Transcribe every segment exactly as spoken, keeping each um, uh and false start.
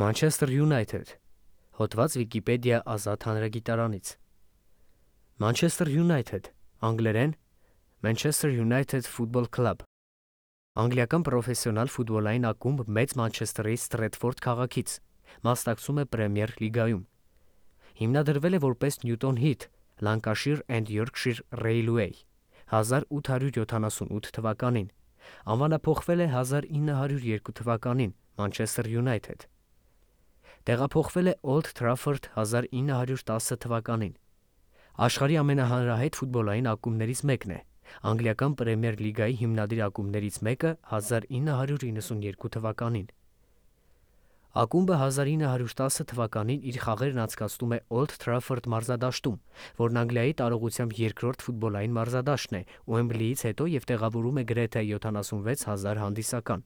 Manchester United Հոդված Wikipedia ազատ հանրագիտարանից Manchester United անգլերեն Manchester United Football Club Անգլիական պրոֆեսիոնալ ֆուտբոլային ակումբ մեծ Մանչեսթերի Սթրեթֆորդ քաղաքից, մասնակցում է Պրեմիեր լիգայում։ Հիմնադրվել է որպես Newton Heath, Lancashire and Yorkshire Railway հազար ութ հարյուր յոթանասունութ թվականին, անվանափոխվել է հազար ինը հարյուր երկու թվականին Manchester United։ Տեղափոխվել է Old Trafford հազար ինը հարյուր տասը թվականին։ Աշխարհի ամենահանրահայտ ֆուտբոլային ակումբներից մեկն է։ Անգլիական Պրեմիեր լիգայի հիմնադիր ակումբներից մեկը հազար ինը հարյուր իննսունյերկու թվականին։ Ակումբը հազար ինը հարյուր տասը թվականին իր խաղերն անցկացնում է Old Trafford մարզադաշտում, որն Անգլիայի տարողությամբ երկրորդ ֆուտբոլային մարզադաշտն է Ուեմբլիից հետո և տեղավորում է գրեթե յոթանասունվեց հազար հանդիսական։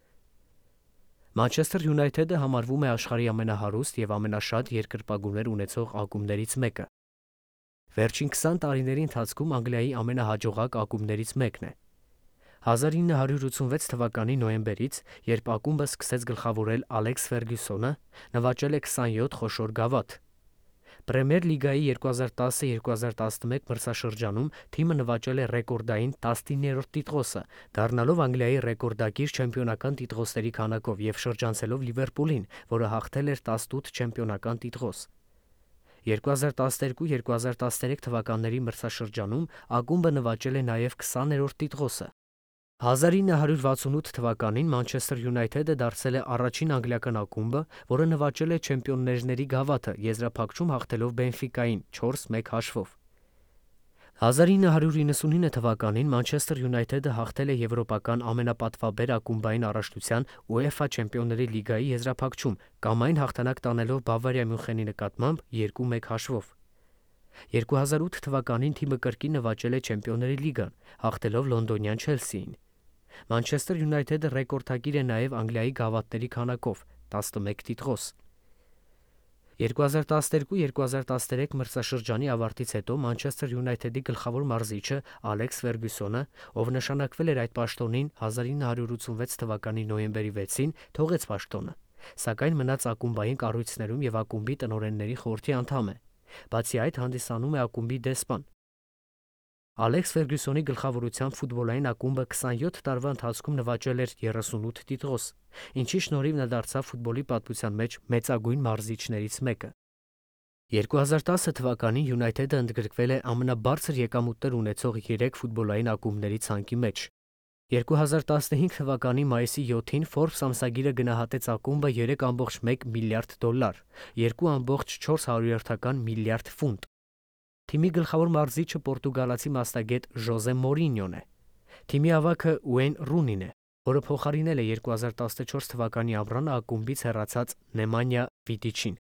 Manchester United-ը համարվում է աշխարհի ամենահարուստ և ամենաշատ երկրպագուներ ունեցող ակումբներից մեկը։ Վերջին քսան տարիների ընթացքում Անգլիայի ամենահաջողակ ակումբներից մեկն է։ հազար ինը հարյուր ութսունվեց թվականի նոյեմբերից, երբ ակումբը սկսեց գլխավորել Ալեքս Ֆերգյուսոնը, նվաճել է քսանյոթ խոշոր գավաթ։ Պրեմիեր լիգայի երկու հազար տասը երկու հազար տասնմեկ մրցաշրջանում թիմը նվաճել է ռեկորդային տասնիններորդ տիտղոսը, դառնալով Անգլիայի ռեկորդակիր չեմպիոնական տիտղոսների քանակով և շրջանցելով Լիվերպուլին, որը հաղթել էր տասնութ չեմպիոնական տիտղոս։ երկու հազար տասներկու երկու հազար տասներեք թվականների մրցաշրջանում ակումբը նվաճել է նաև քսաներորդ տիտղոսը։ հազար ինը հարյուր վաթսունութ թվականին Manchester United-ը դարձել է առաջին անգլիական ակումբը, որը նվաճել է չեմպիոններների գավաթը, եզրափակչում հաղթելով Բենֆիկային չորս մեկ հաշվով։ հազար ինը հարյուր իննսունինը թվականին Manchester United-ը հաղթել է եվրոպական ամենապատվաբեր ակումբային առաջնության UEFA Չեմպիոնների լիգայի եզրափակչում, կամային հաղթանակ տանելով Բավարիա Մյունխենի նկատմամբ երկու մեկ հաշվով։ երկու հազար ութ թվականին թիմը կրկին նվաճել է Չեմպիոնների լիգան, հաղթելով լոնդոնյան Չելսիին։ Manchester United-ը ռեկորդակիր է նաև Անգլիայի գավաթների քանակով՝ տասնմեկ տիտղոս։ երկու հազար տասներկու երկու հազար տասներեք մրցաշրջանի ավարտից հետո Manchester United-ի գլխավոր մարզիչը Ալեքս Ֆերգյուսոնը, ով նշանակվել էր այդ պաշտոնին հազար ինը հարյուր ութսունվեց թվականի նոյեմբերի վեցին, թողեց պաշտոնը, սակայն մնաց ակումբային կառույցներում և ակումբի տնօրենների խորհրդի անդամ է։ Բացի այդ, հանդիսանում է ակումբի դեսպան։ Ալեքս Ֆերգյուսոնի գլխավորությամբ ֆուտբոլային ակումբը քսանյոթ տարվա ընթացքում նվաճել էր երեսունութ տիտղոս, ինչի շնորհիվ նա դարձավ ֆուտբոլի պատմության մեջ մեծագույն մարզիչներից մեկը։ երկու հազար տասը թվականին United-ը ընդգրկվել է ամենաբարձր եկամուտներ ունեցող երեք ֆուտբոլային ակումբների ցանկի մեջ։ երկու հազար տասնհինգ թվականի մայիսի յոթին Forbes ամսագիրը գնահատեց ակումբը երեք կόμμα մեկ միլիարդ դոլար, երկու կόμма չորս հարյուրյորդական միլիարդ ֆունտ։ Թիմի գլխավոր մարզիչը պորտուգալացի մասնագետ Ժոզե Մորինյոն է։ Թիմի ավագը Ուեյն Ռունին է, որը փոխարինել է երկու հազար տասնչորս թվականի ամռանը ակումբից հեռացած Նեմանյա Վիդիչին։